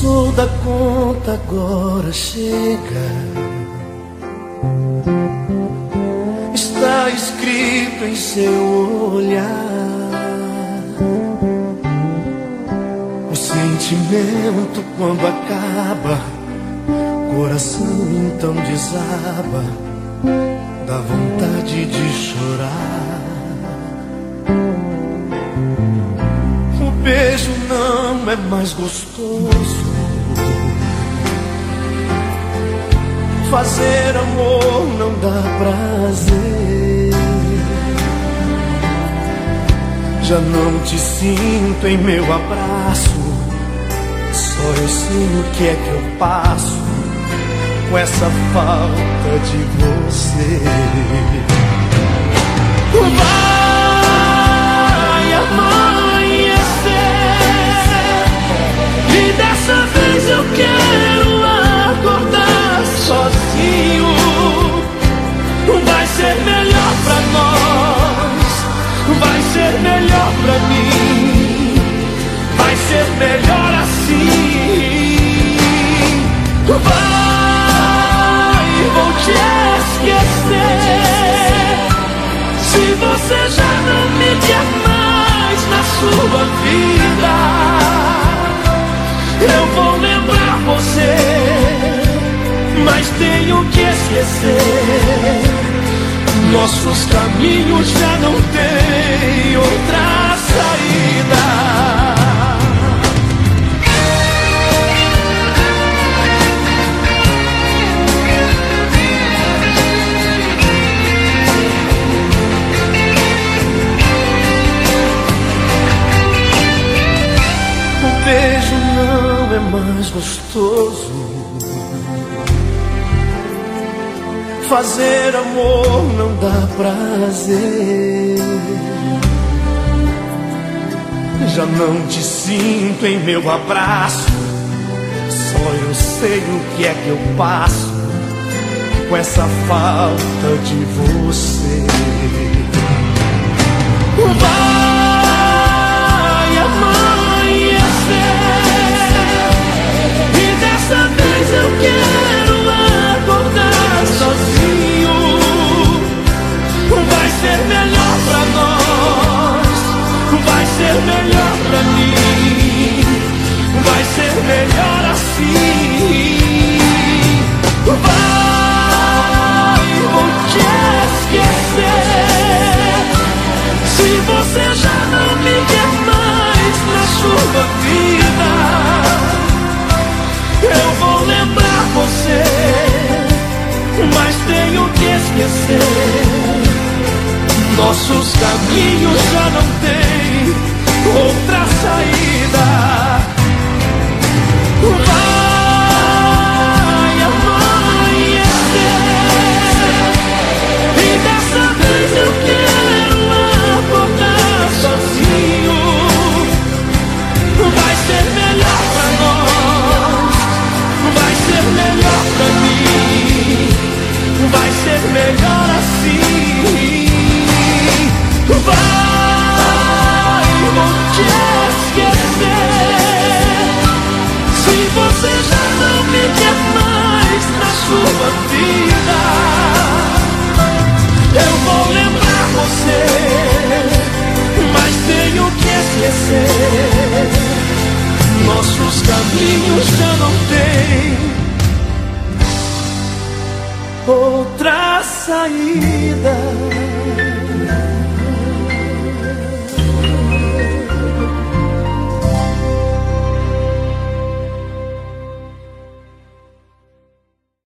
Passou da conta, agora chega. Está escrito em seu olhar. O sentimento quando acaba, coração então desaba, dá vontade de chorar. O beijo não é mais gostoso, fazer amor não dá prazer. Já não te sinto em meu abraço, só eu sei o que é que eu passo com essa falta de você. Vai amanhecer e dessa vez eu quero acordar sozinho. Vai ser melhor pra nós, vai ser melhor pra mim, vai ser melhor assim. Vai, vou te esquecer. Se você já não me quer mais na sua vida, eu vou lembrar você, mas tenho que esquecer. Nossos caminhos já não têm outra saída. O beijo não é mais gostoso, fazer amor não dá prazer. Já não te sinto em meu abraço, só eu sei o que é que eu passo com essa falta de você. Vai amanhecer e dessa vez eu quero acordar sozinho. Vai ser melhor pra nós, vai ser melhor pra mim, vai ser melhor assim. Vai, vou te esquecer. Se você já não me quer mais na sua vida, eu vou lembrar você, mas tenho que esquecer. Nossos caminhos já não têm outra saída. Vai amanhecer e dessa vez eu quero acordar sozinho. Vai ser melhor pra nós, vai ser melhor pra mim, vai ser melhor assim. Vai, vou te esquecer. Se você já não me quer mais na sua vida, eu vou lembrar você, mas tenho que esquecer. Nossos caminhos já não têm outra saída.